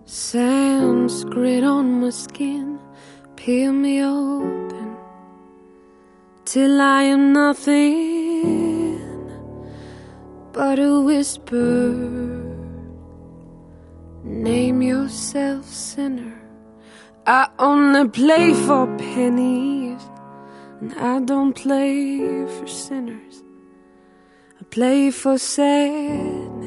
Sanskrit on my skin, peel me open till I am nothing but a whisper. Name yourself sinner. I only play for pennies, and I don't play for sinners. I play for sadness.